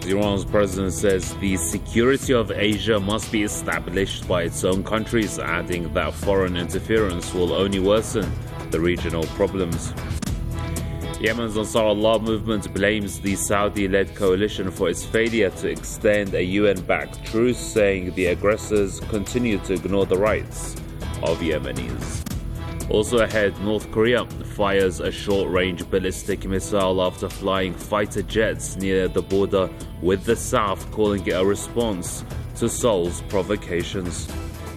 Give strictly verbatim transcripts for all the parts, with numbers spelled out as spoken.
Iran's president says the security of Asia must be established by its own countries, adding that foreign interference will only worsen the regional problems. Yemen's Ansar Allah movement blames the Saudi-led coalition for its failure to extend a U N-backed truce, saying the aggressors continue to ignore the rights of Yemenis. Also ahead, North Korea fires a short-range ballistic missile after flying fighter jets near the border with the South, calling it a response to Seoul's provocations.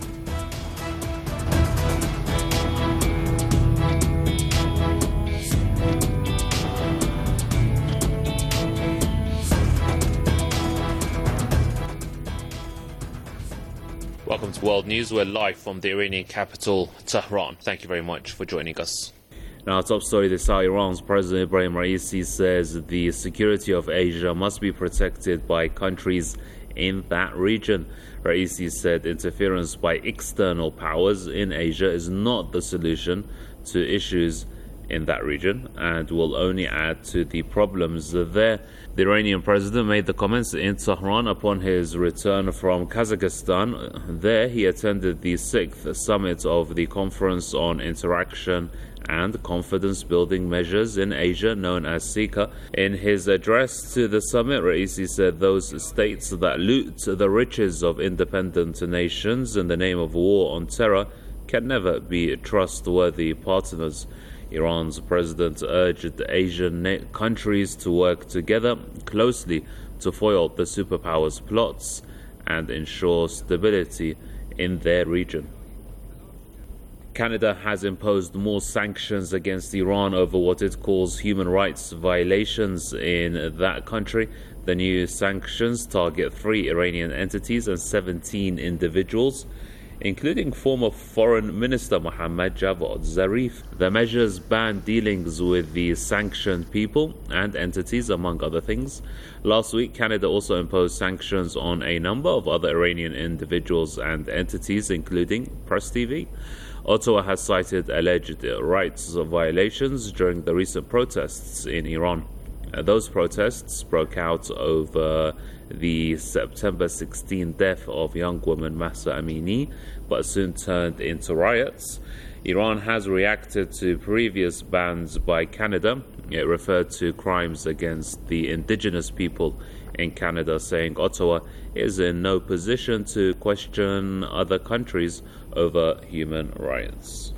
Welcome to World News. We're live from the Iranian capital, Tehran. Thank you very much for joining us. Now, top story this hour, Iran's President Ibrahim Raisi says the security of Asia must be protected by countries in that region. Raisi said interference by external powers in Asia is not the solution to issues in that region and will only add to the problems there. The Iranian president made the comments in Tehran upon his return from Kazakhstan. There he attended the sixth summit of the Conference on Interaction and Confidence-Building Measures in Asia, known as SICA. In his address to the summit, Raisi said those states that loot the riches of independent nations in the name of war on terror can never be trustworthy partners. Iran's president urged Asian countries to work together closely to foil the superpowers' plots and ensure stability in their region. Canada has imposed more sanctions against Iran over what it calls human rights violations in that country. The new sanctions target three Iranian entities and seventeen individuals, including former Foreign Minister Mohammad Javad Zarif. The measures ban dealings with the sanctioned people and entities, among other things. Last week, Canada also imposed sanctions on a number of other Iranian individuals and entities, including Press T V. Ottawa has cited alleged rights violations during the recent protests in Iran. Those protests broke out over the September sixteenth death of young woman Mahsa Amini, but soon turned into riots. Iran has reacted to previous bans by Canada. It referred to crimes against the indigenous people in Canada, saying Ottawa is in no position to question other countries over human rights.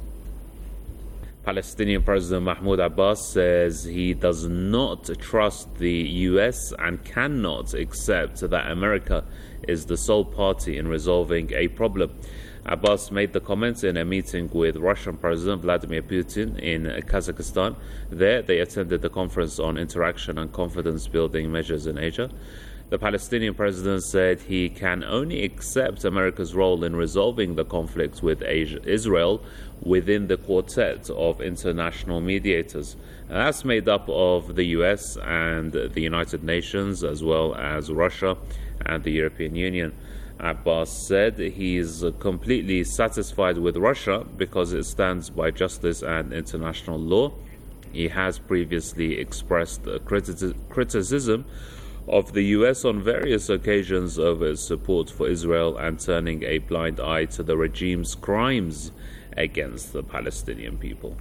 Palestinian President Mahmoud Abbas says he does not trust the U S and cannot accept that America is the sole party in resolving a problem. Abbas made the comments in a meeting with Russian President Vladimir Putin in Kazakhstan. There, they attended the Conference on Interaction and Confidence-Building Measures in Asia. The Palestinian president said he can only accept America's role in resolving the conflict with Asia, Israel within the quartet of international mediators. And that's made up of the U S and the United Nations, as well as Russia and the European Union. Abbas said he is completely satisfied with Russia because it stands by justice and international law. He has previously expressed criti- criticism of the U S on various occasions over its support for Israel and turning a blind eye to the regime's crimes against the Palestinian people.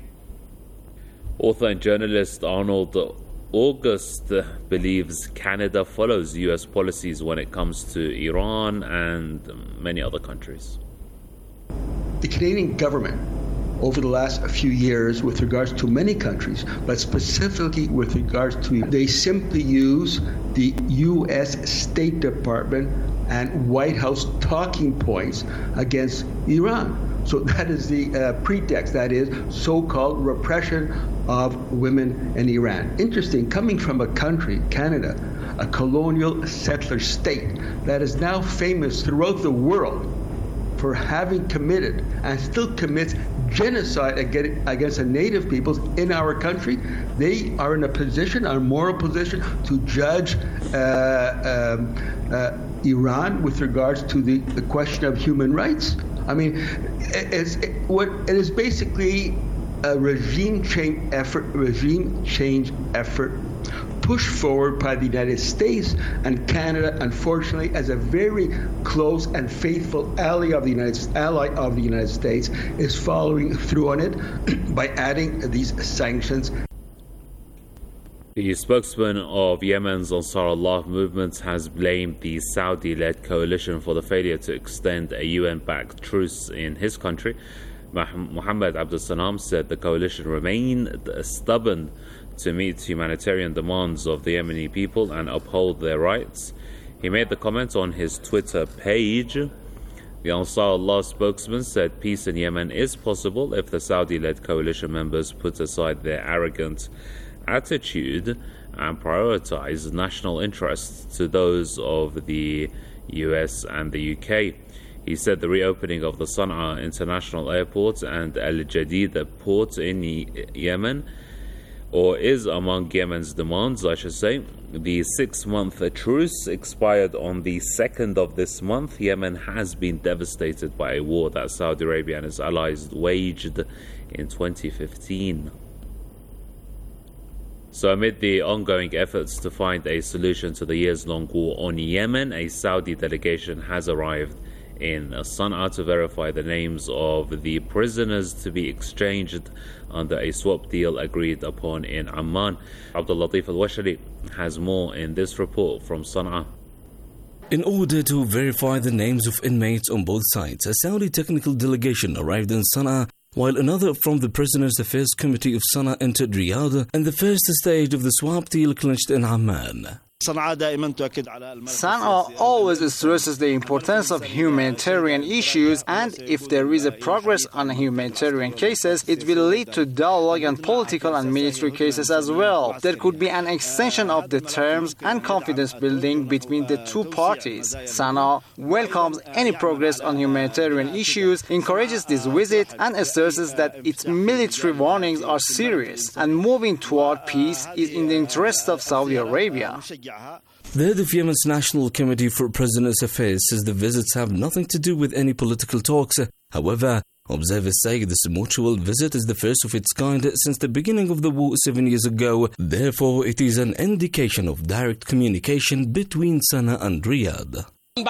Author and journalist Arnold August believes Canada follows U S policies when it comes to Iran and many other countries. The Canadian government, over the last few years, with regards to many countries, but specifically with regards to, they simply use the U S State Department and White House talking points against Iran. So that is the uh, pretext, that is so-called repression of women in Iran. Interesting, coming from a country, Canada, a colonial settler state that is now famous throughout the world for having committed and still commits genocide against the native peoples in our country. They are in a position, a moral position, to judge uh, um, uh, Iran with regards to the, the question of human rights. I mean, it's, it, what, it is basically a regime change effort, regime change effort pushed forward by the United States, and Canada, unfortunately, as a very close and faithful ally of the United ally of the United States, is following through on it by adding these sanctions. The spokesman of Yemen's Ansar Allah movement has blamed the Saudi-led coalition for the failure to extend a U N-backed truce in his country. Mohammed Abdul Salam said the coalition remained stubborn to meet humanitarian demands of the Yemeni people and uphold their rights. He made the comment on his Twitter page. The Ansar Allah spokesman said peace in Yemen is possible if the Saudi-led coalition members put aside their arrogant attitude and prioritize national interests to those of the U S and the U K. He said the reopening of the Sana'a International Airport and Al Jadida port in Yemen, or is among Yemen's demands, I should say. The six-month truce expired on the second of this month. Yemen has been devastated by a war that Saudi Arabia and its allies waged in twenty fifteen. So amid the ongoing efforts to find a solution to the years-long war on Yemen, a Saudi delegation has arrived in Sana'a to verify the names of the prisoners to be exchanged under a swap deal agreed upon in Amman. Abdul Latif Al-Washari has more in this report from Sana'a. In order to verify the names of inmates on both sides, a Saudi technical delegation arrived in Sana'a, while another from the Prisoners' Affairs Committee of Sana'a entered Riyadh, and the first stage of the swap deal clinched in Amman. Sana'a always stresses the importance of humanitarian issues, and if there is a progress on humanitarian cases, it will lead to dialogue on political and military cases as well. There could be an extension of the terms and confidence building between the two parties. Sana'a welcomes any progress on humanitarian issues, encourages this visit, and stresses that its military warnings are serious, and moving toward peace is in the interest of Saudi Arabia. The head of Yemen's National Committee for Prisoners' Affairs says the visits have nothing to do with any political talks. However, observers say this mutual visit is the first of its kind since the beginning of the war seven years ago. Therefore, it is an indication of direct communication between Sana'a and Riyadh.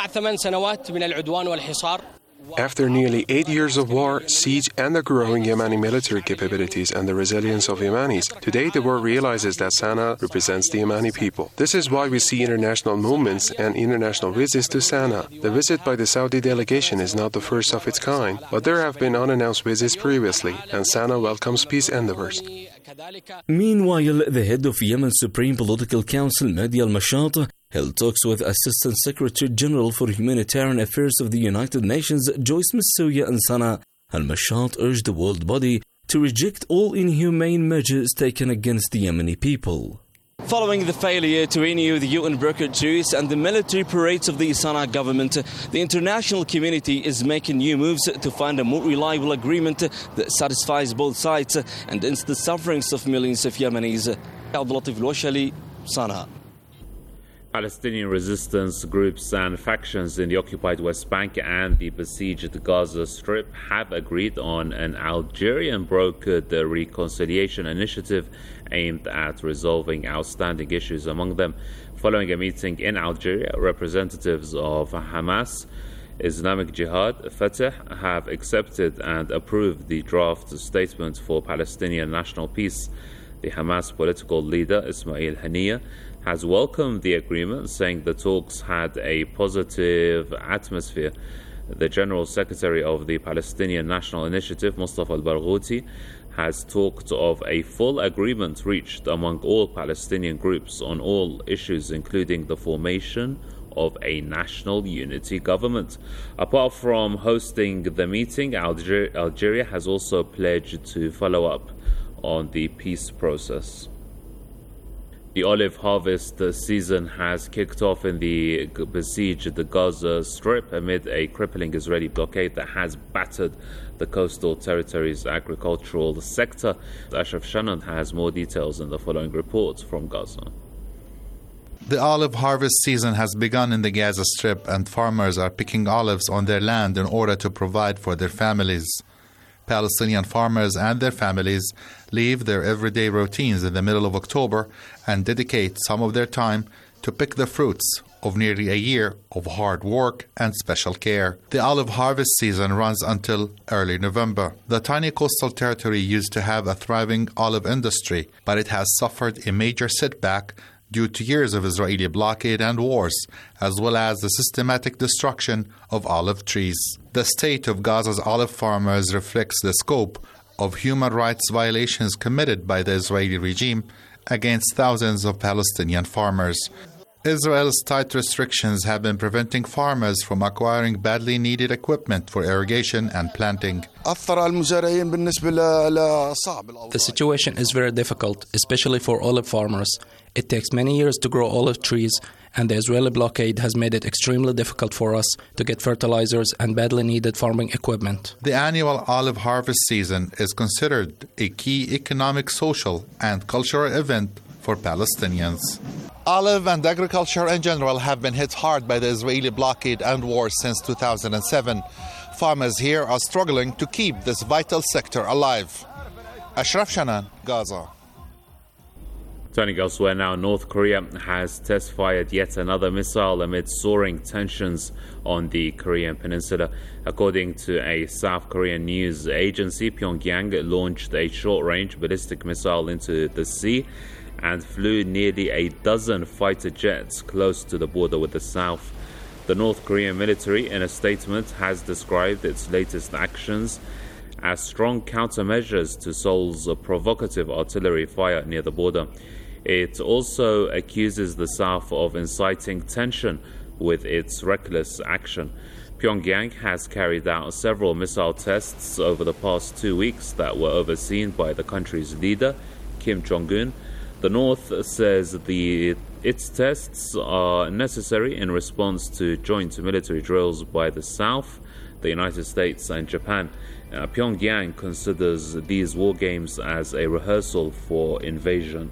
After nearly eight years of war, siege, and the growing Yemeni military capabilities and the resilience of Yemenis, today the world realizes that Sana'a represents the Yemeni people. This is why we see international movements and international visits to Sana'a. The visit by the Saudi delegation is not the first of its kind, but there have been unannounced visits previously, and Sana'a welcomes peace endeavors. Meanwhile, the head of Yemen's Supreme Political Council, Mahdi al-Mashat, held talks with Assistant Secretary General for Humanitarian Affairs of the United Nations, Joyce Msuya, and Sana'a. Al-Mashat urged the world body to reject all inhumane measures taken against the Yemeni people. Following the failure to renew the U N-brokered truce and the military parades of the Sana'a government, the international community is making new moves to find a more reliable agreement that satisfies both sides and ends the sufferings of millions of Yemenis. Abdul Latif Al-Washari, Sana'a. Palestinian resistance groups and factions in the occupied West Bank and the besieged Gaza Strip have agreed on an Algerian-brokered reconciliation initiative aimed at resolving outstanding issues among them. Following a meeting in Algeria, representatives of Hamas, Islamic Jihad, Fatah have accepted and approved the draft statement for Palestinian national peace. The Hamas political leader, Ismail Haniyeh, has welcomed the agreement, saying the talks had a positive atmosphere. The General Secretary of the Palestinian National Initiative, Mustafa al-Barghouti, has talked of a full agreement reached among all Palestinian groups on all issues, including the formation of a national unity government. Apart from hosting the meeting, Alger- Algeria has also pledged to follow up on the peace process. The olive harvest season has kicked off in the besieged Gaza Strip amid a crippling Israeli blockade that has battered the coastal territory's agricultural sector. Ashraf Shannon has more details in the following report from Gaza. The olive harvest season has begun in the Gaza Strip, and farmers are picking olives on their land in order to provide for their families. Palestinian farmers and their families leave their everyday routines in the middle of October and dedicate some of their time to pick the fruits of nearly a year of hard work and special care. The olive harvest season runs until early November. The tiny coastal territory used to have a thriving olive industry, but it has suffered a major setback due to years of Israeli blockade and wars, as well as the systematic destruction of olive trees. The state of Gaza's olive farmers reflects the scope of human rights violations committed by the Israeli regime against thousands of Palestinian farmers. Israel's tight restrictions have been preventing farmers from acquiring badly needed equipment for irrigation and planting. The situation is very difficult, especially for olive farmers. It takes many years to grow olive trees, and the Israeli blockade has made it extremely difficult for us to get fertilizers and badly needed farming equipment. The annual olive harvest season is considered a key economic, social, and cultural event for Palestinians. Olive and agriculture in general have been hit hard by the Israeli blockade and war since two thousand seven. Farmers here are struggling to keep this vital sector alive. Ashraf Shanan, Gaza. Turning elsewhere now, North Korea has test-fired yet another missile amid soaring tensions on the Korean peninsula. According to a South Korean news agency, Pyongyang launched a short-range ballistic missile into the sea and flew nearly a dozen fighter jets close to the border with the South. The North Korean military, in a statement, has described its latest actions as strong countermeasures to Seoul's provocative artillery fire near the border. It also accuses the South of inciting tension with its reckless action. Pyongyang has carried out several missile tests over the past two weeks that were overseen by the country's leader, Kim Jong-un. The North says the its tests are necessary in response to joint military drills by the South, the United States and Japan. Uh, Pyongyang considers these war games as a rehearsal for invasion.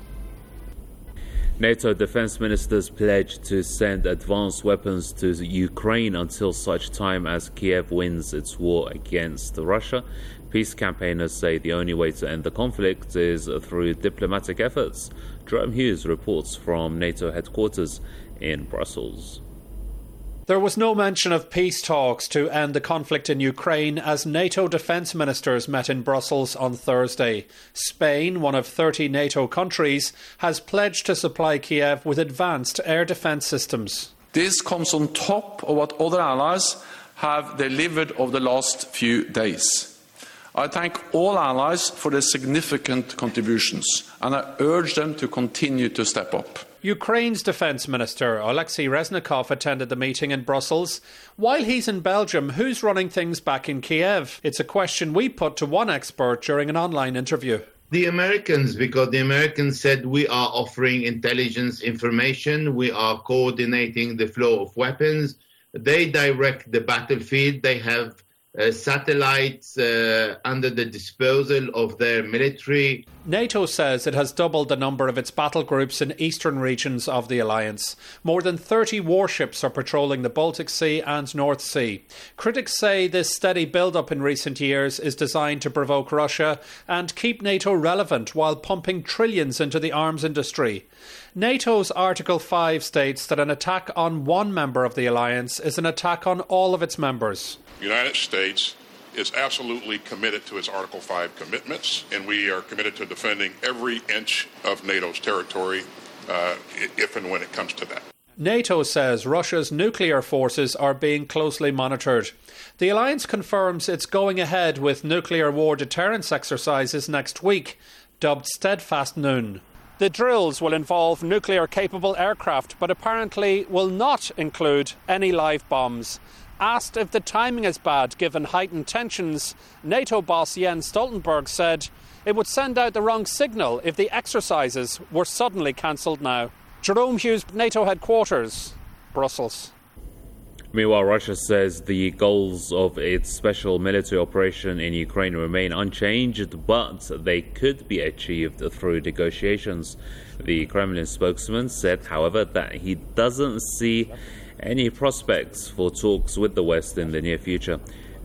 NATO defense ministers pledged to send advanced weapons to Ukraine until such time as Kiev wins its war against Russia. Peace campaigners say the only way to end the conflict is through diplomatic efforts. Jerome Hughes reports from NATO headquarters in Brussels. There was no mention of peace talks to end the conflict in Ukraine as NATO defence ministers met in Brussels on Thursday. Spain, one of thirty NATO countries, has pledged to supply Kiev with advanced air defence systems. This comes on top of what other allies have delivered over the last few days. I thank all allies for their significant contributions, and I urge them to continue to step up. Ukraine's Defence Minister Alexei Reznikov attended the meeting in Brussels. While he's in Belgium, who's running things back in Kiev? It's a question we put to one expert during an online interview. The Americans, because the Americans said we are offering intelligence information, we are coordinating the flow of weapons. They direct the battlefield. They have Uh, satellites uh, under the disposal of their military. NATO says it has doubled the number of its battle groups in eastern regions of the alliance. More than thirty warships are patrolling the Baltic Sea and North Sea. Critics say this steady build-up in recent years is designed to provoke Russia and keep NATO relevant while pumping trillions into the arms industry. NATO's Article five states that an attack on one member of the alliance is an attack on all of its members. The United States is absolutely committed to its Article five commitments, and we are committed to defending every inch of NATO's territory uh, if and when it comes to that. NATO says Russia's nuclear forces are being closely monitored. The alliance confirms it's going ahead with nuclear war deterrence exercises next week, dubbed Steadfast Noon. The drills will involve nuclear-capable aircraft, but apparently will not include any live bombs. Asked if the timing is bad given heightened tensions, NATO boss Jens Stoltenberg said it would send out the wrong signal if the exercises were suddenly cancelled now. Jerome Hughes, NATO headquarters, Brussels. Meanwhile, Russia says the goals of its special military operation in Ukraine remain unchanged, but they could be achieved through negotiations. The Kremlin spokesman said, however, that he doesn't see any prospects for talks with the West in the near future.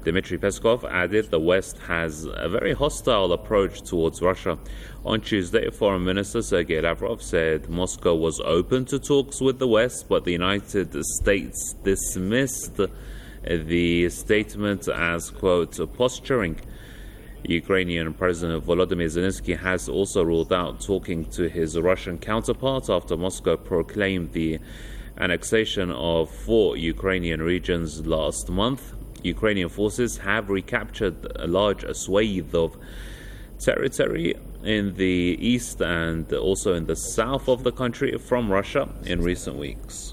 Dmitry Peskov added the West has a very hostile approach towards Russia. On Tuesday, Foreign Minister Sergei Lavrov said Moscow was open to talks with the West, but the United States dismissed the statement as, quote, posturing. Ukrainian President Volodymyr Zelensky has also ruled out talking to his Russian counterpart after Moscow proclaimed the annexation of four Ukrainian regions last month. Ukrainian forces have recaptured a large swathe of territory in the east and also in the south of the country from Russia in recent weeks.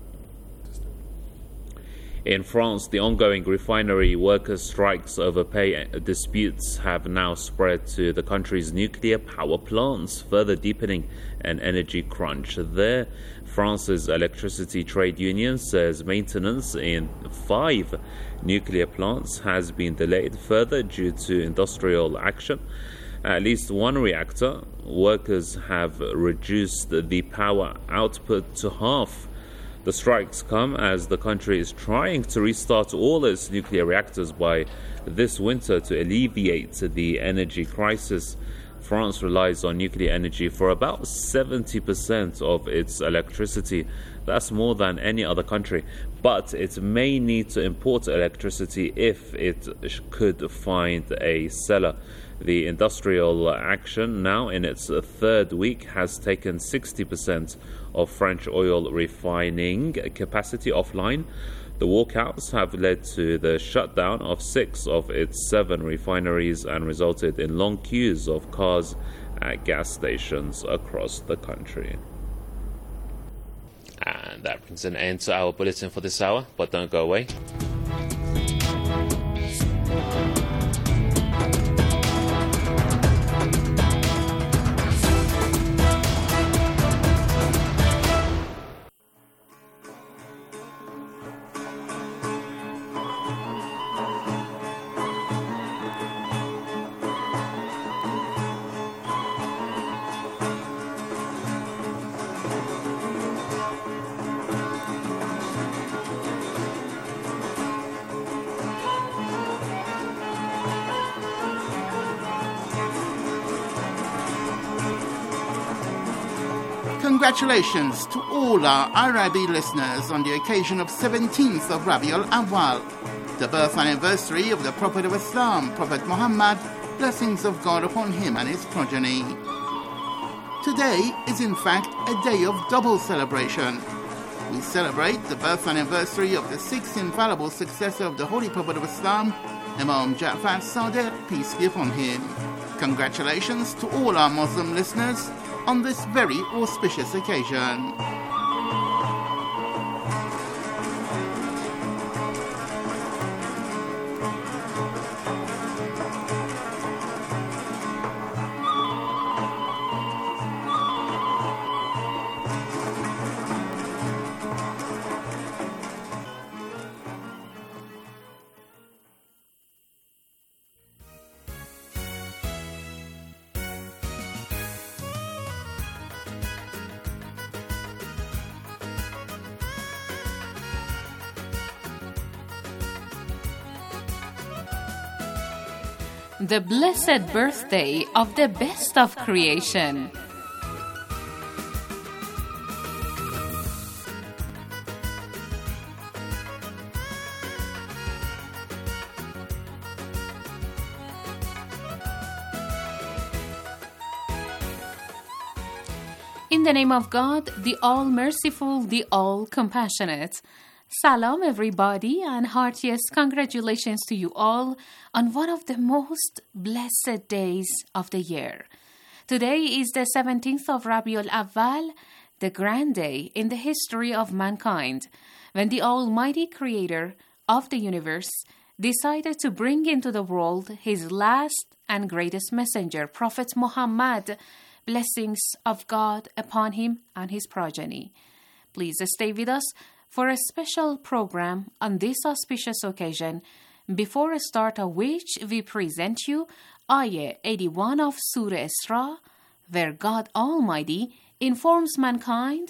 In France, the ongoing refinery workers' strikes over pay disputes have now spread to the country's nuclear power plants, further deepening an energy crunch there. France's electricity trade union says maintenance in five nuclear plants has been delayed further due to industrial action. At least one reactor, workers have reduced the power output to half. The strikes come as the country is trying to restart all its nuclear reactors by this winter to alleviate the energy crisis. France relies on nuclear energy for about seventy percent of its electricity. That's more than any other country. But it may need to import electricity if it could find a seller. The industrial action, now in its third week, has taken sixty percent of French oil refining capacity offline. The walkouts have led to the shutdown of six of its seven refineries and resulted in long queues of cars at gas stations across the country. And that brings an end to our bulletin for this hour, but don't go away. Congratulations to all our Arabi listeners on the occasion of seventeenth of Rabiul Awwal, the birth anniversary of the Prophet of Islam, Prophet Muhammad, blessings of God upon him and his progeny. Today is in fact a day of double celebration. We celebrate the birth anniversary of the sixth infallible successor of the Holy Prophet of Islam, Imam Ja'far Sadiq, peace be upon him. Congratulations to all our Muslim listeners on this very auspicious occasion. The blessed birthday of the best of creation. In the name of God, the All-Merciful, the All-Compassionate. Salam everybody, and heartiest congratulations to you all on one of the most blessed days of the year. Today is the seventeenth of Rabiul Awwal, the grand day in the history of mankind, when the Almighty Creator of the universe decided to bring into the world His last and greatest messenger, Prophet Muhammad, blessings of God upon him and his progeny. Please stay with us for a special program on this auspicious occasion, before a start of which we present you Ayah eighty-one of Surah Isra, where God Almighty informs mankind,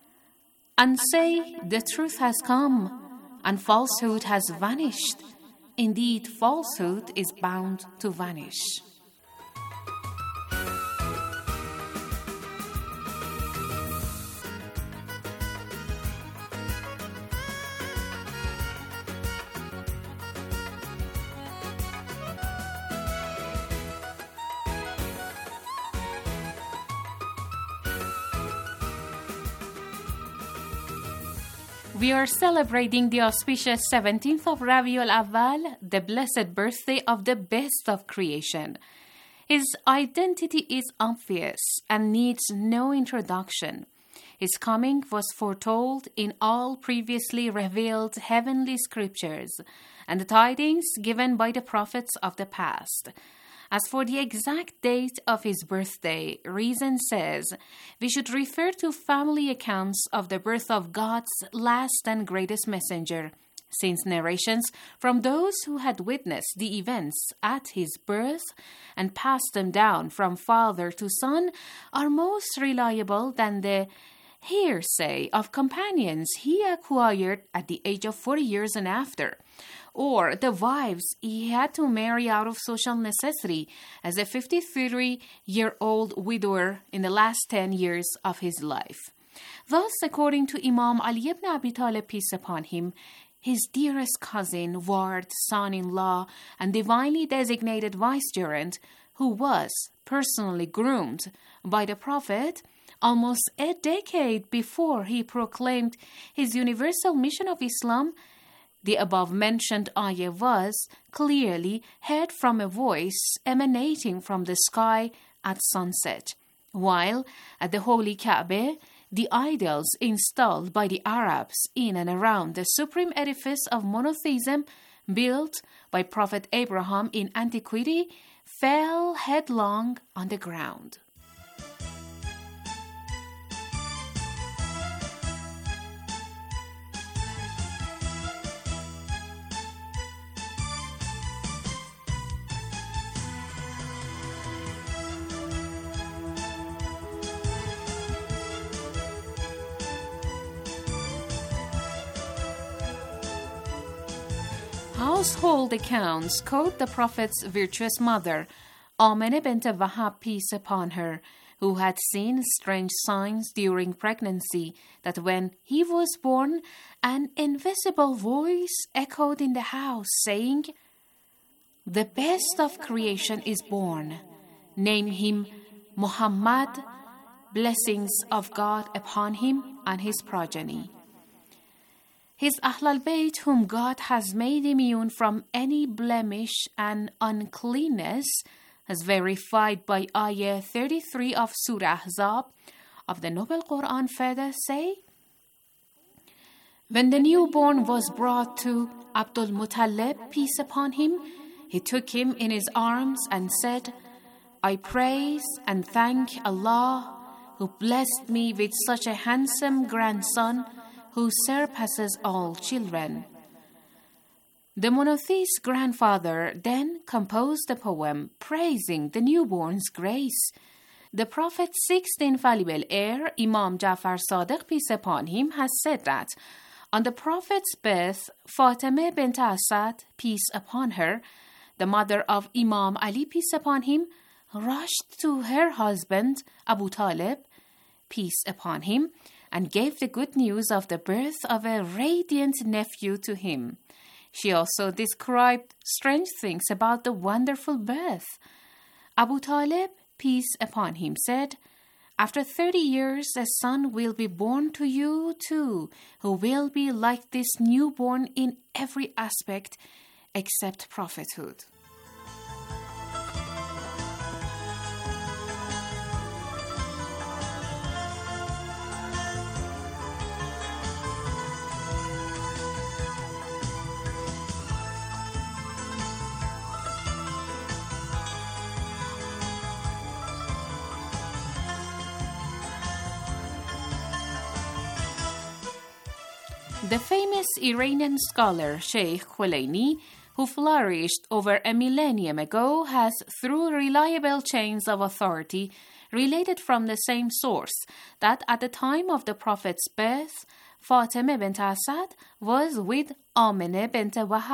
and say, the truth has come, and falsehood has vanished. Indeed, falsehood is bound to vanish. We are celebrating the auspicious seventeenth of Rabiul Awwal, the blessed birthday of the best of creation. His identity is obvious and needs no introduction. His coming was foretold in all previously revealed heavenly scriptures and the tidings given by the prophets of the past. As for the exact date of his birthday, reason says we should refer to family accounts of the birth of God's last and greatest messenger, since narrations from those who had witnessed the events at his birth and passed them down from father to son are most reliable than the hearsay of companions he acquired at the age of forty years and after, or the wives he had to marry out of social necessity as a fifty-three-year-old widower in the last ten years of his life. Thus, according to Imam Ali ibn Abi Talib, peace upon him, his dearest cousin, ward, son-in-law, and divinely designated vicegerent, who was personally groomed by the Prophet almost a decade before he proclaimed his universal mission of Islam, the above-mentioned ayah was clearly heard from a voice emanating from the sky at sunset, while at the Holy Kaaba, the idols installed by the Arabs in and around the supreme edifice of monotheism built by Prophet Abraham in antiquity fell headlong on the ground. Household accounts quote the Prophet's virtuous mother, Aminah bint Wahab, peace upon her, who had seen strange signs during pregnancy, that when he was born, an invisible voice echoed in the house, saying, "The best of creation is born. Name him Muhammad, blessings of God upon him and his progeny." His Ahlul Bayt, whom God has made immune from any blemish and uncleanness, as verified by Ayah thirty-three of Surah Ahzab of the Noble Quran, further say, when the newborn was brought to Abdul Muttalib, peace upon him, he took him in his arms and said, "I praise and thank Allah, who blessed me with such a handsome grandson who surpasses all children." The monotheist grandfather then composed a poem praising the newborn's grace. The Prophet's sixth infallible heir, Imam Ja'far Sadiq, peace upon him, has said that on the Prophet's birth, Fatimah bint Asad, peace upon her, the mother of Imam Ali, peace upon him, rushed to her husband, Abu Talib, peace upon him, and gave the good news of the birth of a radiant nephew to him. She also described strange things about the wonderful birth. Abu Talib, peace upon him, said, "After thirty years a son will be born to you too, who will be like this newborn in every aspect except prophethood." The famous Iranian scholar Sheikh Khulaini, who flourished over a millennium ago, has, through reliable chains of authority, related from the same source that at the time of the Prophet's birth, Fatimah bint Asad was with Aminah bint Wahab,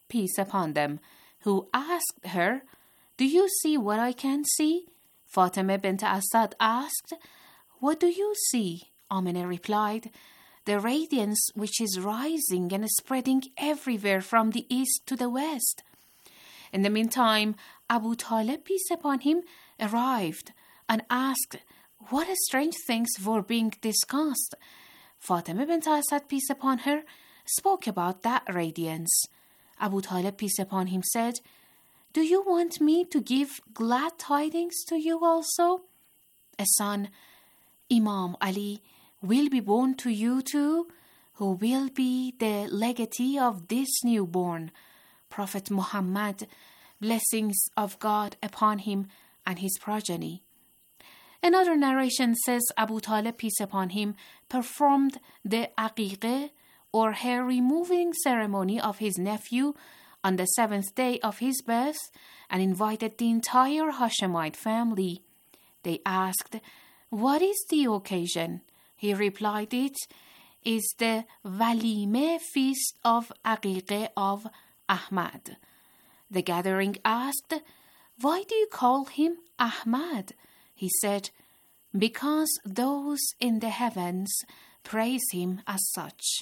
peace upon them, who asked her, "Do you see what I can see?" Fatima bint Asad asked, "What do you see?" Aminah replied, "The radiance which is rising and spreading everywhere from the east to the west." In the meantime, Abu Talib, peace upon him, arrived and asked what strange things were being discussed. Fatima bint Asad, peace upon her, spoke about that radiance. Abu Talib, peace upon him, said, "Do you want me to give glad tidings to you also? A son, Imam Ali, will be born to you too, who will be the legatee of this newborn, Prophet Muhammad, blessings of God upon him and his progeny." Another narration says Abu Talib, peace upon him, performed the aqiqah, or hair removing ceremony of his nephew on the seventh day of his birth, and invited the entire Hashemite family. They asked, "What is the occasion?" He replied, "It is the Walime feast of Aqiqah of Ahmad." The gathering asked, "Why do you call him Ahmad?" He said, "Because those in the heavens praise him as such."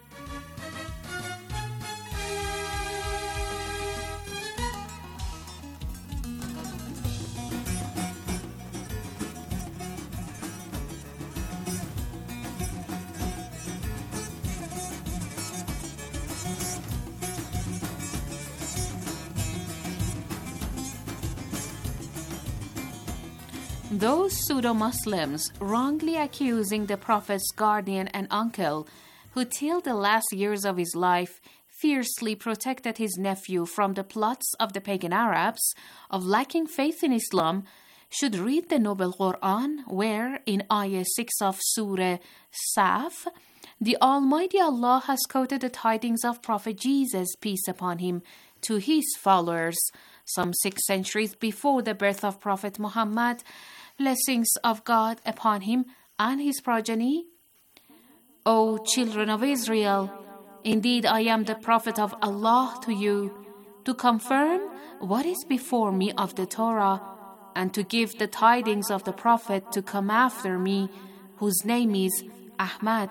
Those pseudo-Muslims wrongly accusing the Prophet's guardian and uncle, who till the last years of his life fiercely protected his nephew from the plots of the pagan Arabs of lacking faith in Islam, should read the Noble Quran, where in Ayah six of Surah Saf, the Almighty Allah has quoted the tidings of Prophet Jesus, peace upon him, to his followers some six centuries before the birth of Prophet Muhammad, blessings of God upon him and his progeny. O children of Israel, indeed I am the Prophet of Allah to you, to confirm what is before me of the Torah, and to give the tidings of the Prophet to come after me, whose name is Ahmad.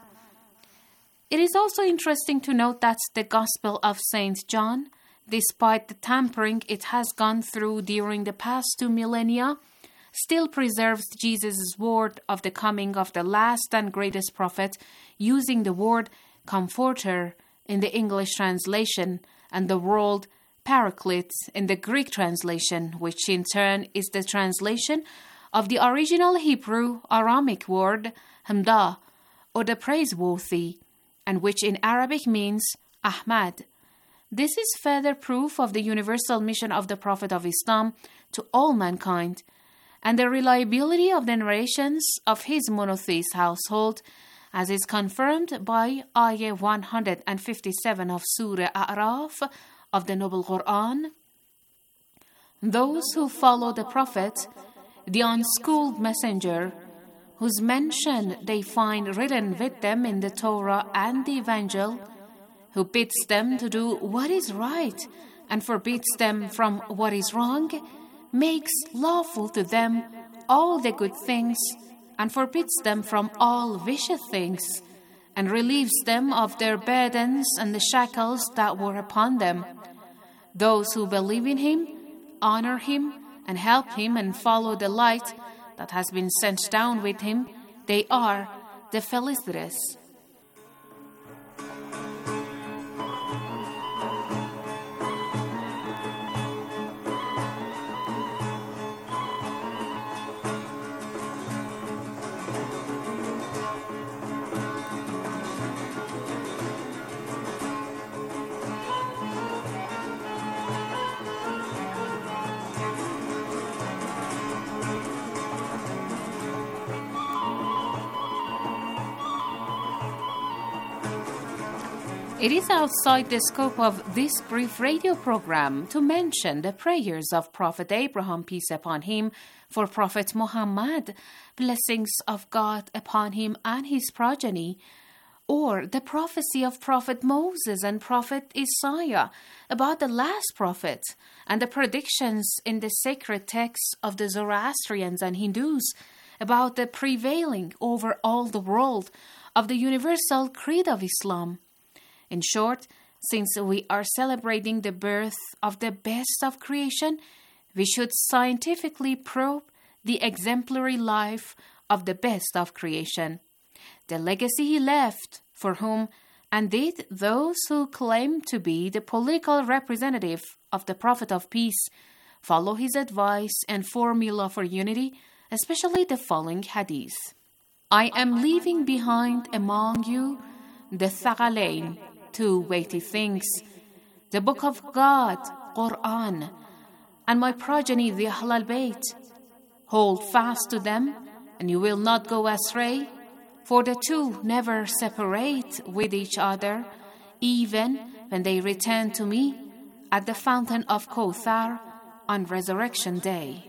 It is also interesting to note that the Gospel of Saint John, despite the tampering it has gone through during the past two millennia, still preserves Jesus' word of the coming of the last and greatest prophet, using the word comforter in the English translation and the word paraclete in the Greek translation, which in turn is the translation of the original Hebrew Aramic word hamdah, or the praiseworthy, and which in Arabic means Ahmad. This is further proof of the universal mission of the Prophet of Islam to all mankind, and the reliability of the narrations of his monotheist household, as is confirmed by Ayah one hundred fifty-seven of Surah A'raf of the Noble Quran. Those who follow the Prophet, the unschooled messenger, whose mention they find written with them in the Torah and the Evangel, who bids them to do what is right and forbids them from what is wrong, makes lawful to them all the good things and forbids them from all vicious things, and relieves them of their burdens and the shackles that were upon them. Those who believe in him, honor him, and help him and follow the light that has been sent down with him, they are the felicitous. It is outside the scope of this brief radio program to mention the prayers of Prophet Abraham, peace upon him, for Prophet Muhammad, blessings of God upon him and his progeny. Or the prophecy of Prophet Moses and Prophet Isaiah about the last prophet, and the predictions in the sacred texts of the Zoroastrians and Hindus about the prevailing over all the world of the universal creed of Islam. In short, since we are celebrating the birth of the best of creation, we should scientifically probe the exemplary life of the best of creation, the legacy he left, for whom, and did those who claim to be the political representative of the Prophet of Peace follow his advice and formula for unity, especially the following hadith. I am leaving behind among you the Thaqalain, two weighty things, the Book of God, Quran, and my progeny, the Ahl al-Bayt. Hold fast to them, and you will not go astray, for the two never separate with each other, even when they return to me at the fountain of Kawthar on Resurrection Day.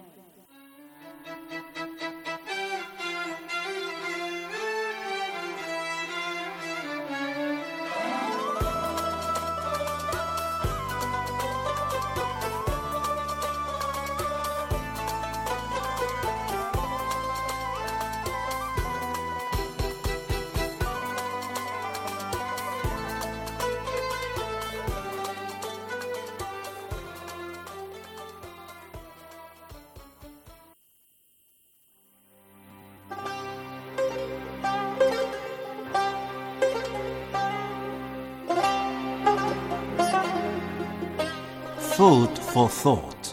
Food for thought.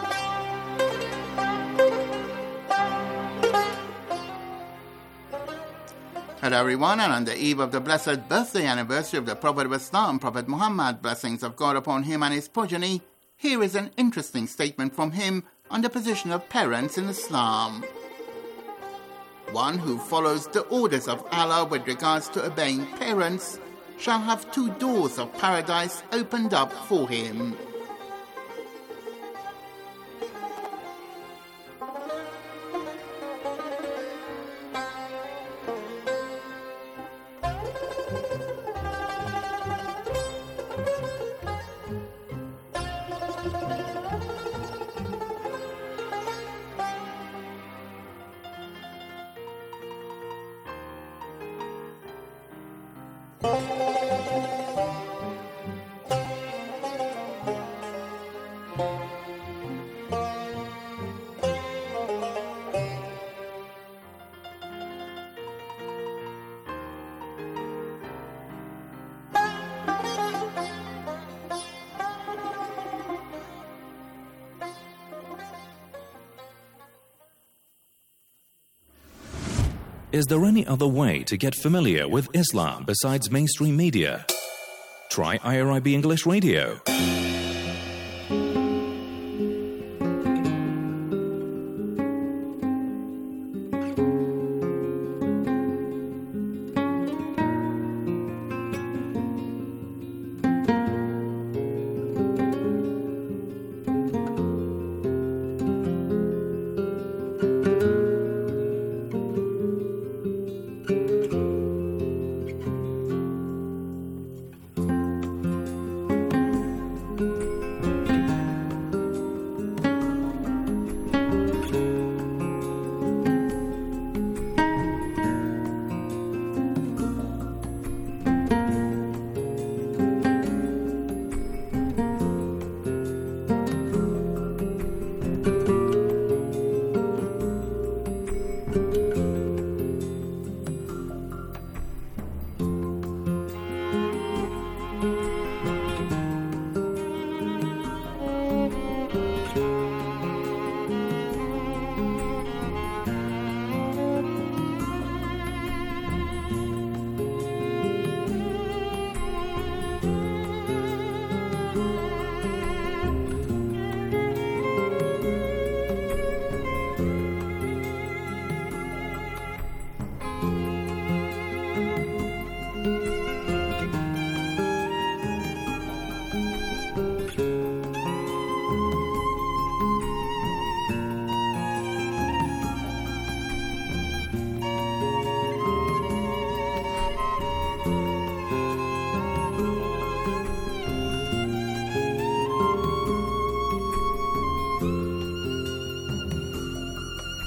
Hello everyone, and on the eve of the blessed birthday anniversary of the Prophet of Islam, Prophet Muhammad, blessings of God upon him and his progeny, here is an interesting statement from him on the position of parents in Islam. One who follows the orders of Allah with regards to obeying parents shall have two doors of paradise opened up for him. Is there any other way to get familiar with Islam besides mainstream media? Try I R I B English Radio.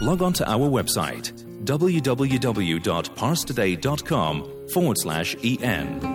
log on to our website www.parstoday.com forward slash en.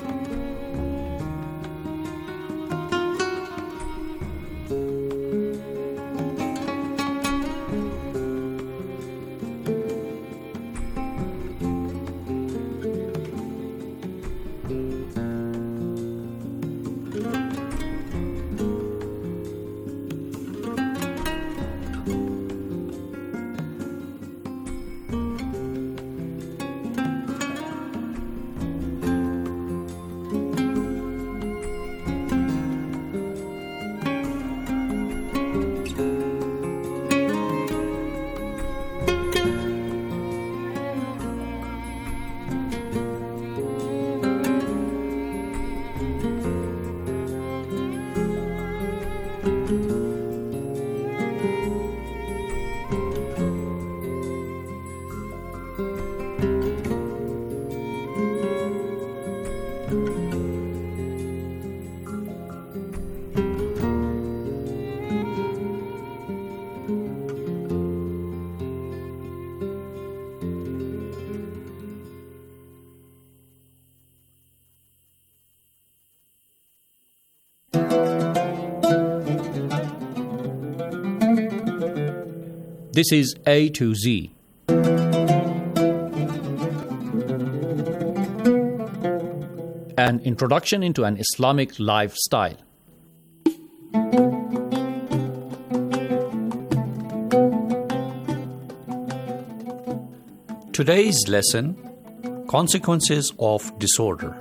This is A to Z. An introduction into an Islamic lifestyle. Today's lesson, Consequences of Disorder.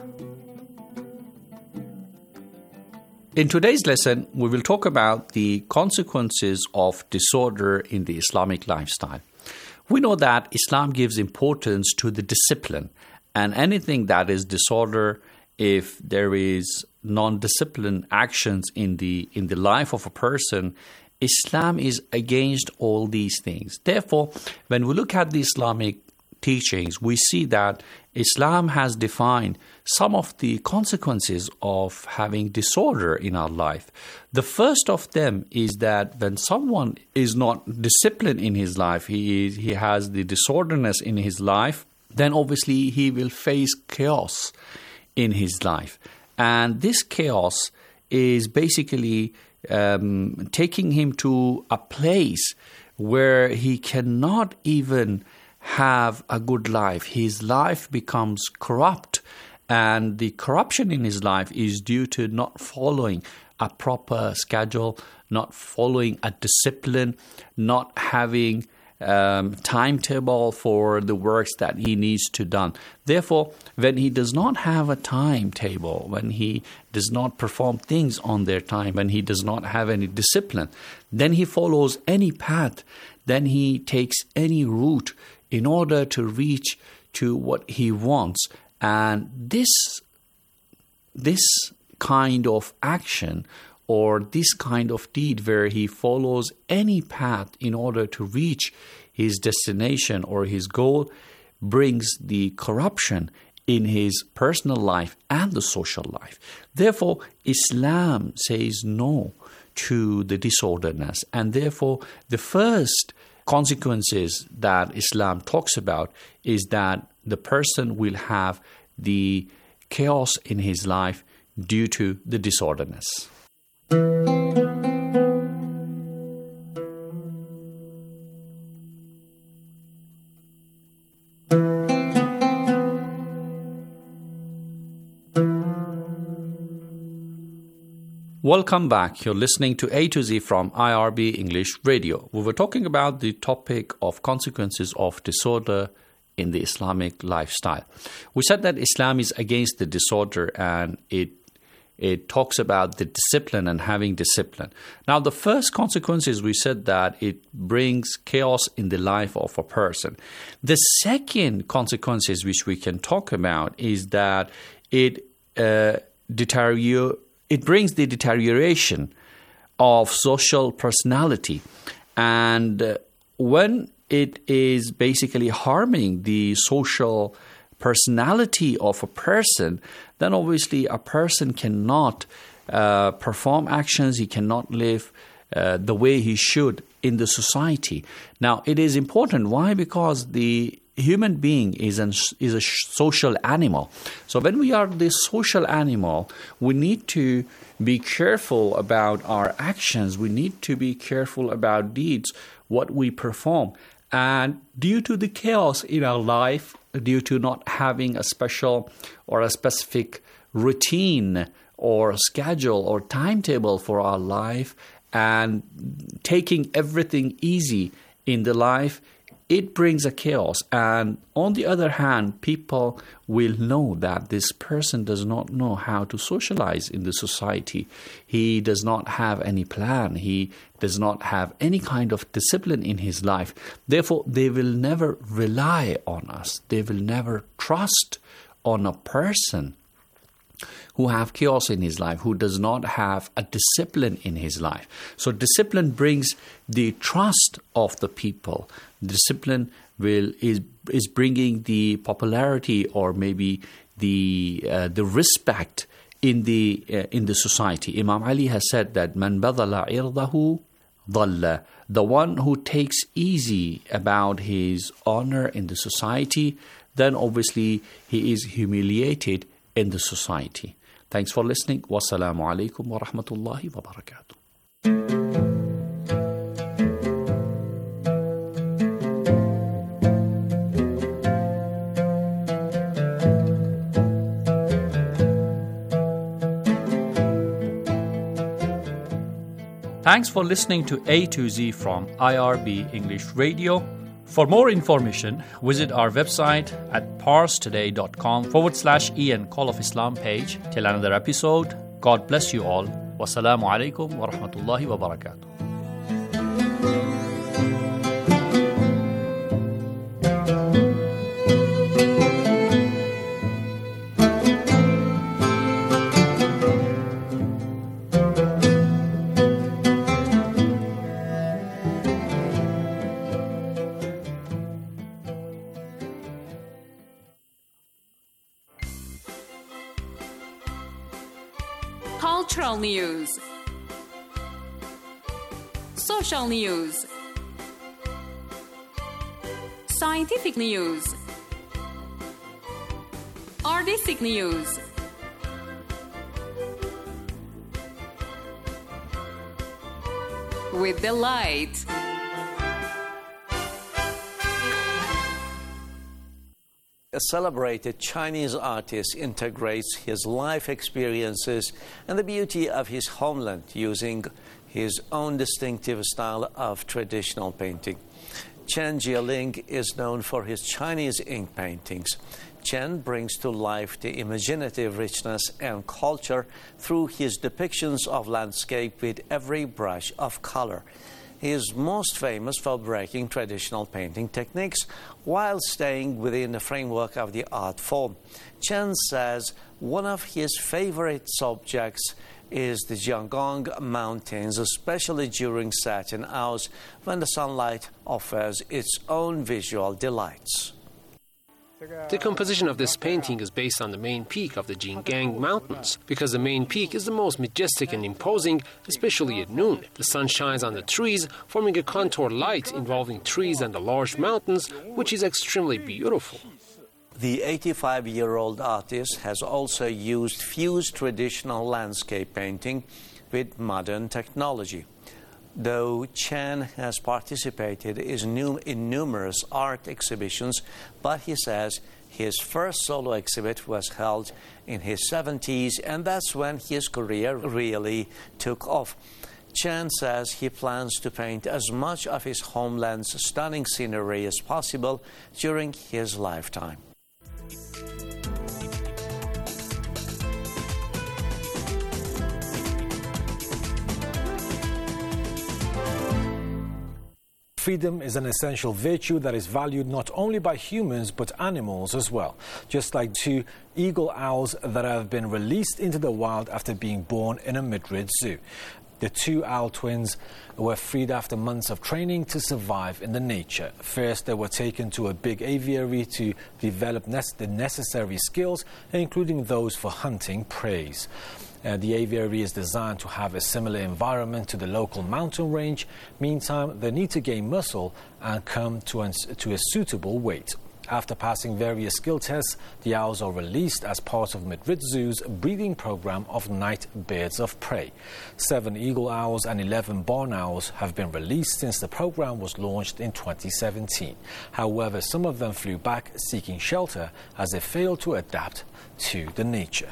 In today's lesson, we will talk about the consequences of disorder in the Islamic lifestyle. We know that Islam gives importance to the discipline, and anything that is disorder, if there is non-disciplined actions in the in the life of a person, Islam is against all these things. Therefore, when we look at the Islamic teachings, we see that Islam has defined some of the consequences of having disorder in our life. The first of them is that when someone is not disciplined in his life, he is, he has the disorderness in his life, then obviously he will face chaos in his life. And this chaos is basically um, taking him to a place where he cannot even have a good life. His life becomes corrupt, and the corruption in his life is due to not following a proper schedule, not following a discipline, not having um, timetable for the works that he needs to done. Therefore, when he does not have a timetable, when he does not perform things on their time, when he does not have any discipline, then he follows any path, then he takes any route in order to reach to what he wants. And this, this kind of action or this kind of deed where he follows any path in order to reach his destination or his goal brings the corruption in his personal life and the social life. Therefore, Islam says no to the disorderness. And therefore, the first consequences that Islam talks about is that the person will have the chaos in his life due to the disorderness. Welcome back. You're listening to A to Z from I R B English Radio. We were talking about the topic of consequences of disorder in the Islamic lifestyle. We said that Islam is against the disorder, and it it talks about the discipline and having discipline. Now, the first consequence is we said that it brings chaos in the life of a person. The second consequences which we can talk about is that it uh, deteriorate. It brings the deterioration of social personality. And uh, when it is basically harming the social personality of a person, then obviously a person cannot uh, perform actions, he cannot live uh, the way he should in the society. Now, it is important. Why? Because the human being is, an, is a social animal. So when we are this social animal, we need to be careful about our actions. We need to be careful about deeds, what we perform. And due to the chaos in our life, due to not having a special or a specific routine or schedule or timetable for our life, and taking everything easy in the life, it brings a chaos. And on the other hand, people will know that this person does not know how to socialize in the society. He does not have any plan. He does not have any kind of discipline in his life. Therefore, they will never rely on us. They will never trust on a person who have chaos in his life, who does not have a discipline in his life. So discipline brings the trust of the people. Discipline will is is bringing the popularity or maybe the uh, the respect in the uh, in the society. Imam Ali has said that man badala irdahu dhalla. The one who takes easy about his honor in the society, then obviously he is humiliated in the society. Thanks for listening. Wassalamu alaikum wa rahmatullahi wa barakatuh. Thanks for listening to A to Z from I R B English Radio. For more information, visit our website at parstoday.com forward slash Ian Call of Islam page. Till another episode, God bless you all. Wassalamu alaikum wa rahmatullahi wa barakatuh. Cultural news, social news, scientific news, artistic news, with delight. A celebrated Chinese artist integrates his life experiences and the beauty of his homeland using his own distinctive style of traditional painting. Chen Jieling is known for his Chinese ink paintings. Chen brings to life the imaginative richness and culture through his depictions of landscape with every brush of color. He is most famous for breaking traditional painting techniques while staying within the framework of the art form. Chen says one of his favorite subjects is the Jianggang Mountains, especially during certain hours when the sunlight offers its own visual delights. The composition of this painting is based on the main peak of the Jianggang Mountains, because the main peak is the most majestic and imposing, especially at noon. The sun shines on the trees, forming a contour light involving trees and the large mountains, which is extremely beautiful. The eighty-five-year-old artist has also used fused traditional landscape painting with modern technology. Though Chen has participated in numerous art exhibitions, but he says his first solo exhibit was held in his seventies, and that's when his career really took off. Chen says he plans to paint as much of his homeland's stunning scenery as possible during his lifetime. Freedom is an essential virtue that is valued not only by humans but animals as well. Just like two eagle owls that have been released into the wild after being born in a Madrid zoo. The two owl twins were freed after months of training to survive in the nature. First, they were taken to a big aviary to develop ne- the necessary skills, including those for hunting prey. Uh, the aviary is designed to have a similar environment to the local mountain range. Meantime, they need to gain muscle and come to, an, to a suitable weight. After passing various skill tests, the owls are released as part of Madrid Zoo's breeding program of night birds of prey. Seven eagle owls and eleven barn owls have been released since the program was launched in twenty seventeen. However, some of them flew back seeking shelter as they failed to adapt to the nature.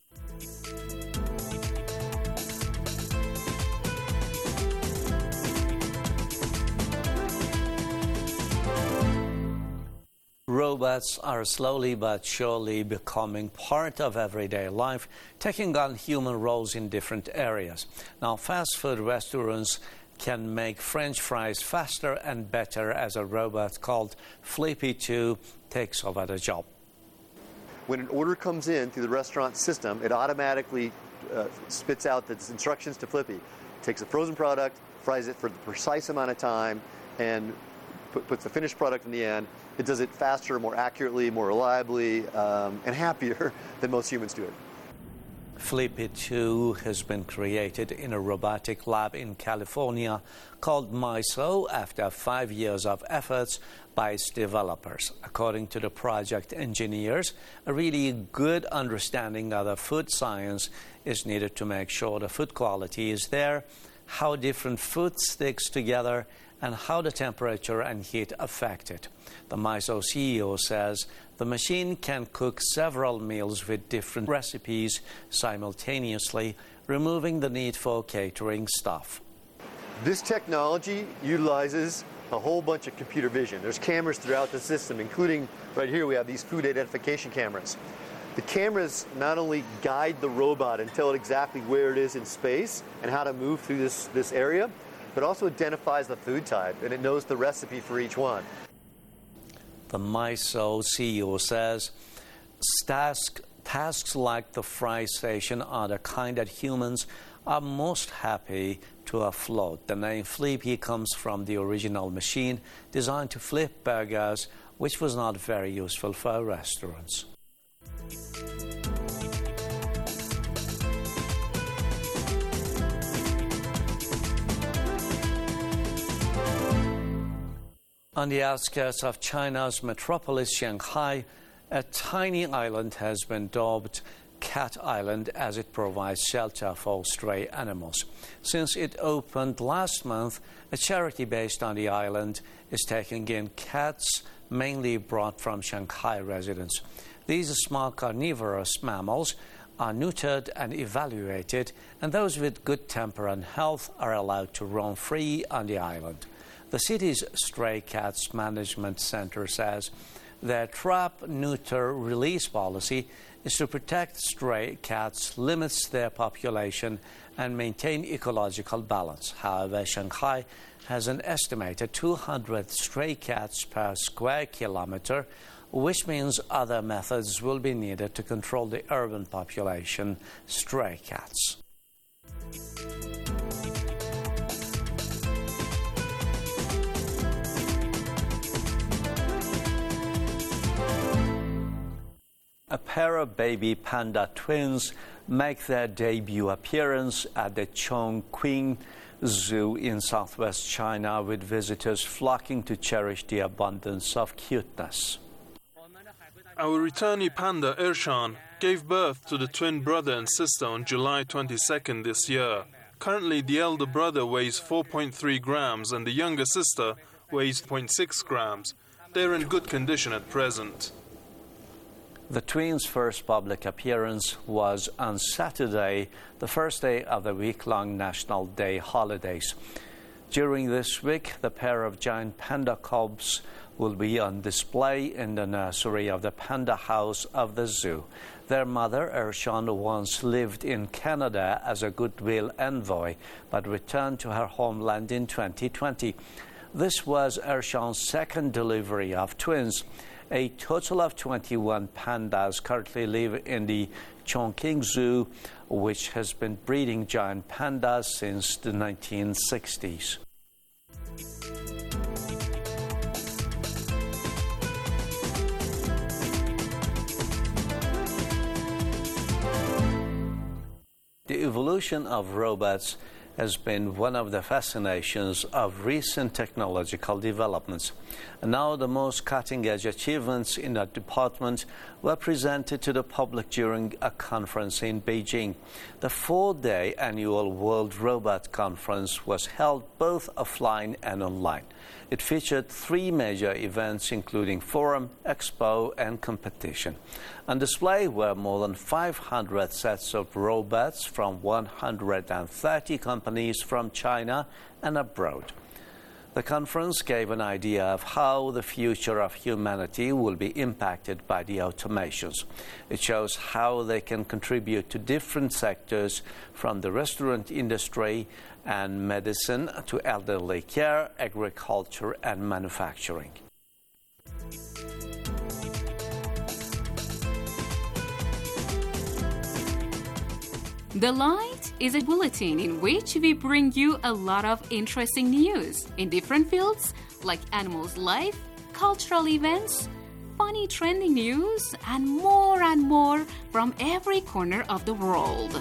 Robots are slowly but surely becoming part of everyday life, taking on human roles in different areas. Now, fast food restaurants can make French fries faster and better as a robot called Flippy two takes over the job. When an order comes in through the restaurant system, it automatically uh, spits out the instructions to Flippy. Takes a frozen product, fries it for the precise amount of time, and put, puts the finished product in the end. It does it faster, more accurately, more reliably, um, and happier than most humans do it. Flippy two has been created in a robotic lab in California called MISO after five years of efforts by its developers. According to the project engineers, a really good understanding of the food science is needed to make sure the food quality is there, how different food sticks together, and how the temperature and heat affect it. The MISO C E O says the machine can cook several meals with different recipes simultaneously, removing the need for catering staff. This technology utilizes a whole bunch of computer vision. There's cameras throughout the system, including right here we have these food identification cameras. The cameras not only guide the robot and tell it exactly where it is in space and how to move through this, this area, but also identifies the food type, and it knows the recipe for each one. The MISO C E O says task, tasks like the fry station are the kind that humans are most happy to offload. The name Flippy comes from the original machine designed to flip burgers, which was not very useful for restaurants. On the outskirts of China's metropolis, Shanghai, a tiny island has been dubbed Cat Island as it provides shelter for stray animals. Since it opened last month, a charity based on the island is taking in cats mainly brought from Shanghai residents. These small carnivorous mammals are neutered and evaluated, and those with good temper and health are allowed to roam free on the island. The city's Stray Cats Management Center says their trap, neuter, release policy is to protect stray cats, limits their population, and maintain ecological balance. However, Shanghai has an estimated two hundred stray cats per square kilometer, which means other methods will be needed to control the urban population stray cats. A pair of baby panda twins make their debut appearance at the Chongqing Zoo in southwest China, with visitors flocking to cherish the abundance of cuteness. Our returnee panda Ershan gave birth to the twin brother and sister on July twenty-second this year. Currently, the elder brother weighs four point three grams and the younger sister weighs zero point six grams. They're in good condition at present. The twins' first public appearance was on Saturday, the first day of the week-long National Day holidays. During this week, the pair of giant panda cubs will be on display in the nursery of the Panda House of the zoo. Their mother, Ershan, once lived in Canada as a goodwill envoy, but returned to her homeland in twenty twenty. This was Ershan's second delivery of twins. A total of twenty-one pandas currently live in the Chongqing Zoo, which has been breeding giant pandas since the nineteen sixties. The evolution of robots has been one of the fascinations of recent technological developments. And now the most cutting-edge achievements in that department were presented to the public during a conference in Beijing. The four-day annual World Robot Conference was held both offline and online. It featured three major events, including forum, expo, and competition. On display were more than five hundred sets of robots from one hundred thirty companies from China and abroad. The conference gave an idea of how the future of humanity will be impacted by the automations. It shows how they can contribute to different sectors, from the restaurant industry and medicine to elderly care, agriculture, and manufacturing. The Light is a bulletin in which we bring you a lot of interesting news in different fields like animals' life, cultural events, funny trending news, and more and more from every corner of the world.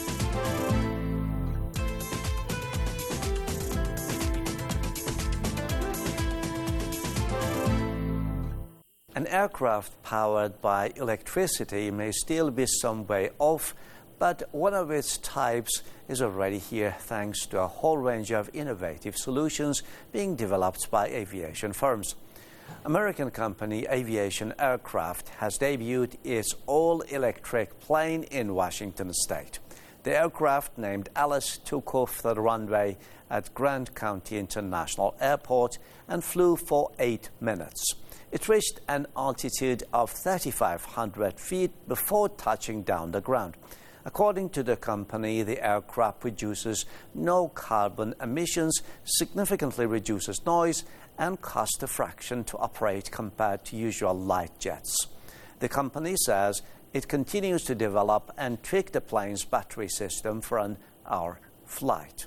An aircraft powered by electricity may still be some way off, but one of its types is already here thanks to a whole range of innovative solutions being developed by aviation firms. American company Aviation Aircraft has debuted its all-electric plane in Washington state. The aircraft, named Alice, took off the runway at Grant County International Airport and flew for eight minutes. It reached an altitude of thirty-five hundred feet before touching down the ground. According to the company, the aircraft produces no carbon emissions, significantly reduces noise, and costs a fraction to operate compared to usual light jets. The company says it continues to develop and tweak the plane's battery system for an hour flight.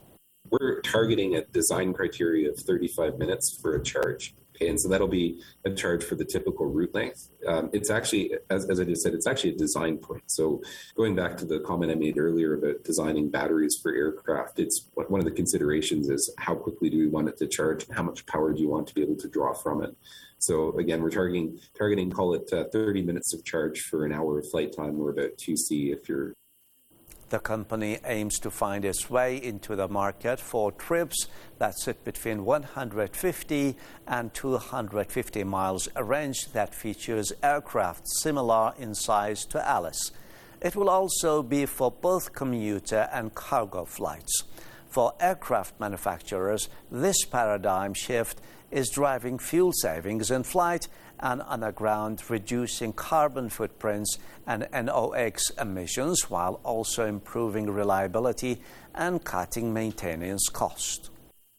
We're targeting a design criteria of thirty-five minutes for a charge. And so that'll be a charge for the typical route length. Um, it's actually, as, as I just said, it's actually a design point. So going back to the comment I made earlier about designing batteries for aircraft, it's one of the considerations is how quickly do we want it to charge and how much power do you want to be able to draw from it. So again, we're targeting, targeting call it uh, thirty minutes of charge for an hour of flight time, or about two C if you're. The company aims to find its way into the market for trips that sit between one hundred fifty and two hundred fifty miles, a range that features aircraft similar in size to Alice. It will also be for both commuter and cargo flights. For aircraft manufacturers, this paradigm shift is driving fuel savings in flight and on the ground, reducing carbon footprints and N O X emissions, while also improving reliability and cutting maintenance costs.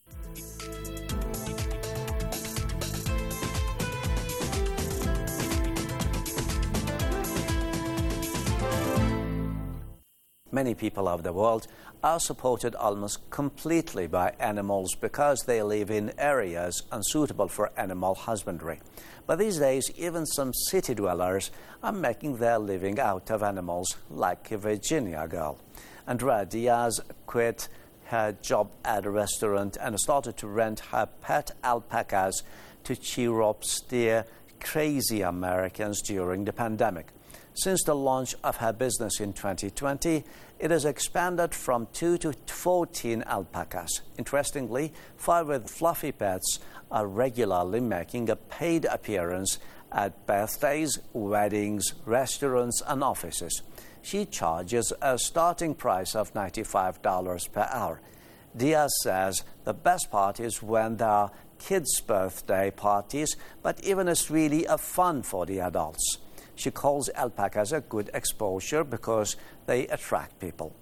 Many people of the world are supported almost completely by animals because they live in areas unsuitable for animal husbandry. But these days, even some city dwellers are making their living out of animals, like a Virginia girl. Andrea Diaz quit her job at a restaurant and started to rent her pet alpacas to cheer up the crazy Americans during the pandemic. Since the launch of her business in twenty twenty, it has expanded from two to fourteen alpacas. Interestingly, five with fluffy pets are regularly making a paid appearance at birthdays, weddings, restaurants, and offices. She charges a starting price of ninety-five dollars per hour. Diaz says the best part is when there are kids' birthday parties, but even it's really a fun for the adults. She calls alpacas a good exposure because they attract people.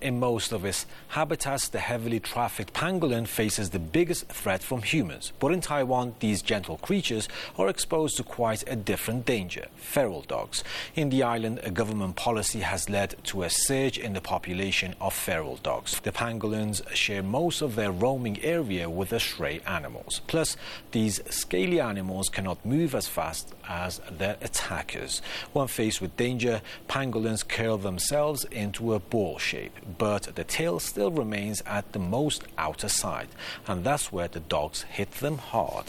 In most of its habitats, the heavily trafficked pangolin faces the biggest threat from humans. But in Taiwan, these gentle creatures are exposed to quite a different danger: feral dogs. In the island, a government policy has led to a surge in the population of feral dogs. The pangolins share most of their roaming area with the stray animals. Plus, these scaly animals cannot move as fast as their attackers. When faced with danger, pangolins curl themselves into a ball shape, but the tail still remains at the most outer side, and that's where the dogs hit them hard.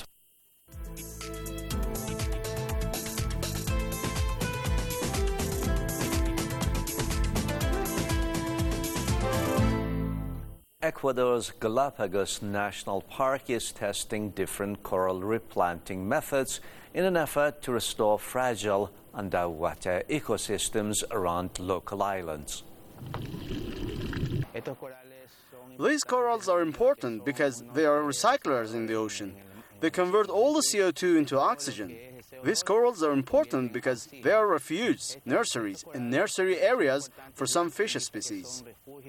Ecuador's Galapagos National Park is testing different coral replanting methods in an effort to restore fragile underwater ecosystems around local islands. These corals are important because they are recyclers in the ocean. They convert all the C O two into oxygen. These corals are important because they are refuges, nurseries, and nursery areas for some fish species.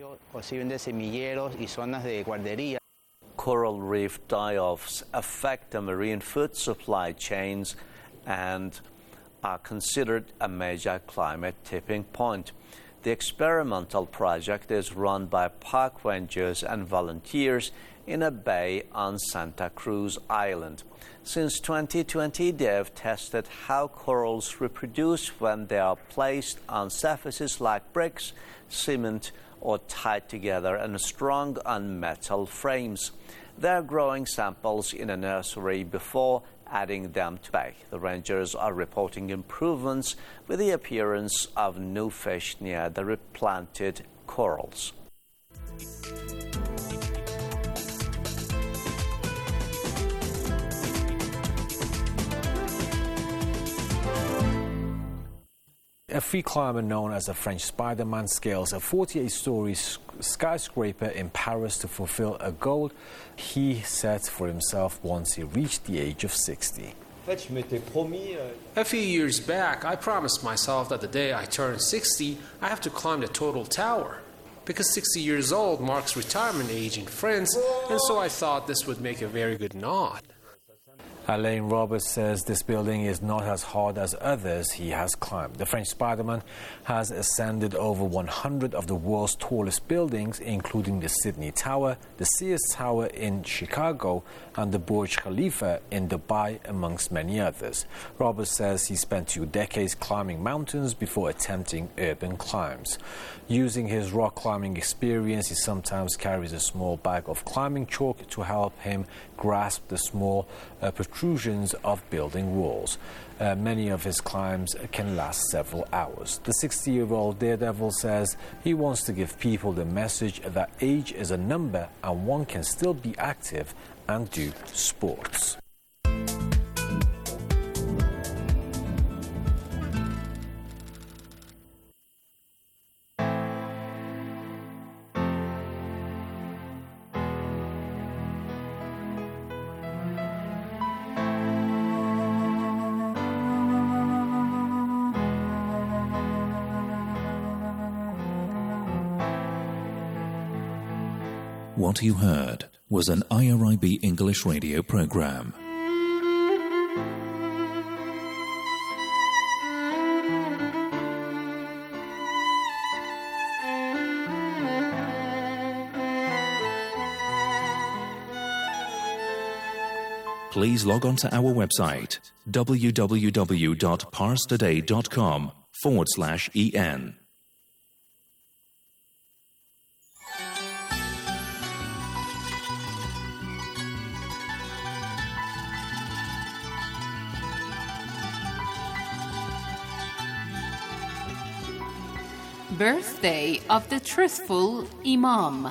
Coral reef die-offs affect the marine food supply chains and are considered a major climate tipping point. The experimental project is run by park rangers and volunteers in a bay on Santa Cruz Island. Since twenty twenty, they have tested how corals reproduce when they are placed on surfaces like bricks, cement, or tied together in strong on metal frames. They are growing samples in a nursery before adding them to bay. The rangers are reporting improvements with the appearance of new fish near the replanted corals. A free climber known as the French Spider-Man scales a forty-eight story skyscraper in Paris to fulfill a goal he set for himself once he reached the age of sixty. A few years back, I promised myself that the day I turn sixty, I have to climb the total tower. Because sixty years old marks retirement age in France, and so I thought this would make a very good nod. Alain Roberts says this building is not as hard as others he has climbed. The French Spider-Man has ascended over one hundred of the world's tallest buildings, including the Sydney Tower, the Sears Tower in Chicago, and the Burj Khalifa in Dubai, amongst many others. Roberts says he spent two decades climbing mountains before attempting urban climbs. Using his rock climbing experience, he sometimes carries a small bag of climbing chalk to help him grasp the small uh, protrusions of building walls. Uh, many of his climbs can last several hours. The sixty-year-old daredevil says he wants to give people the message that age is a number and one can still be active and do sports. What you heard was an I R I B English radio program. Please log on to our website www.parstoday.com forward slash en. Birthday of the Truthful Imam.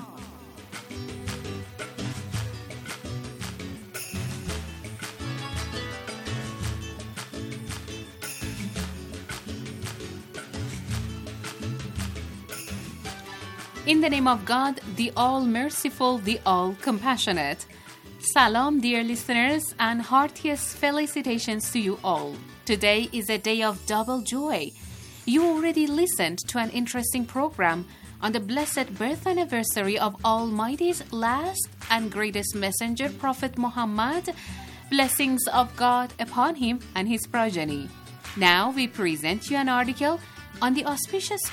In the name of God, the All-Merciful, the All-Compassionate. Salam, dear listeners, and heartiest felicitations to you all. Today is a day of double joy. You already listened to an interesting program on the blessed birth anniversary of Almighty's last and greatest messenger, Prophet Muhammad, blessings of God upon him and his progeny. Now we present you an article on the auspicious